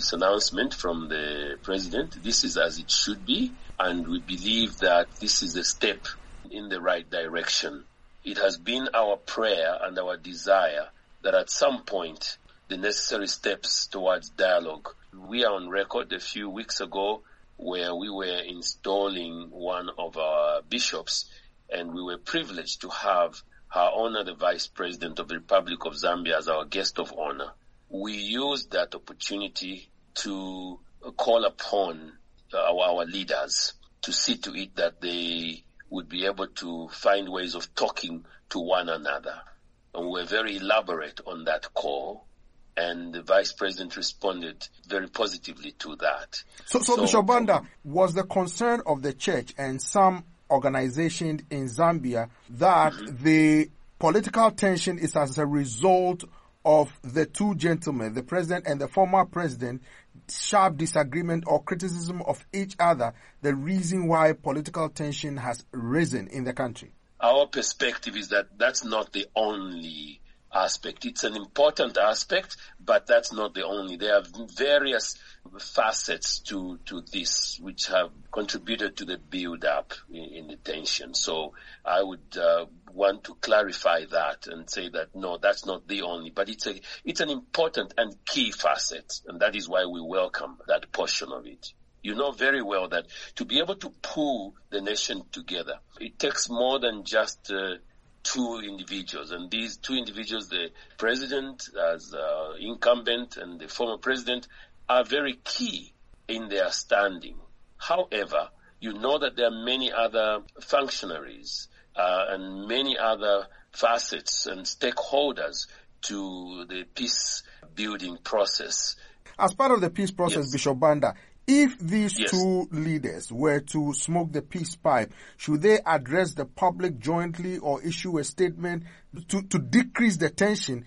this announcement from the president. This is as it should be, and we believe that this is a step in the right direction. It has been our prayer and our desire that at some point the necessary steps towards dialogue. We are on record a few weeks ago where we were installing one of our bishops, and we were privileged to have Her Honor the Vice President of the Republic of Zambia as our guest of honor. We used that opportunity to call upon our leaders to see to it that they would be able to find ways of talking to one another. And we were very elaborate on that call, and the Vice President responded very positively to that. So Bishop Banda, was the concern of the church and some organizations in Zambia that the political tension is as a result of the two gentlemen, the president and the former president, sharp disagreement or criticism of each other, the reason why political tension has risen in the country? Our perspective is that that's not the only aspect. It's an important aspect, but that's not the only. There are various facets to this which have contributed to the build-up in the tension. So I would want to clarify that and say that, no, that's not the only, but it's an important and key facet, and that is why we welcome that portion of it. You know very well that to be able to pull the nation together, it takes more than just two individuals. And these two individuals, the president as incumbent and the former president, are very key in their standing. However, you know that there are many other functionaries and many other facets and stakeholders to the peace-building process. As part of the peace process, Bishop Banda, if these two leaders were to smoke the peace pipe, should they address the public jointly or issue a statement to decrease the tension?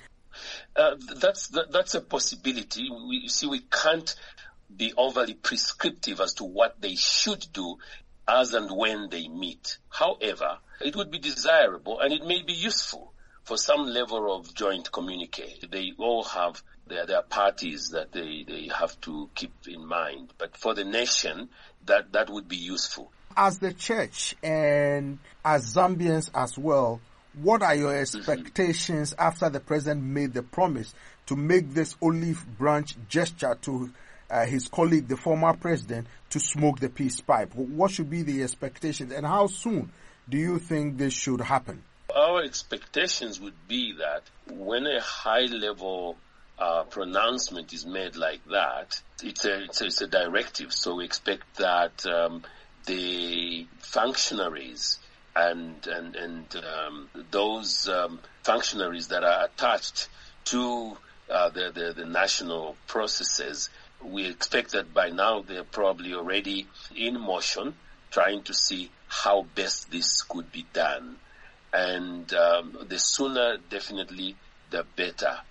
That's a possibility. We can't be overly prescriptive as to what they should do as and when they meet. However, it would be desirable and it may be useful for some level of joint communique. They all have their parties that they have to keep in mind. But for the nation, that would be useful. As the church and as Zambians as well, what are your expectations after the president made the promise to make this olive branch gesture to his colleague, the former president, to smoke the peace pipe? What should be the expectations, and how soon do you think this should happen? Our expectations would be that when a high-level pronouncement is made like that, it's a directive. So we expect that the functionaries and those functionaries that are attached to the national processes, we expect that by now they're probably already in motion, trying to see how best this could be done. And the sooner, definitely, the better.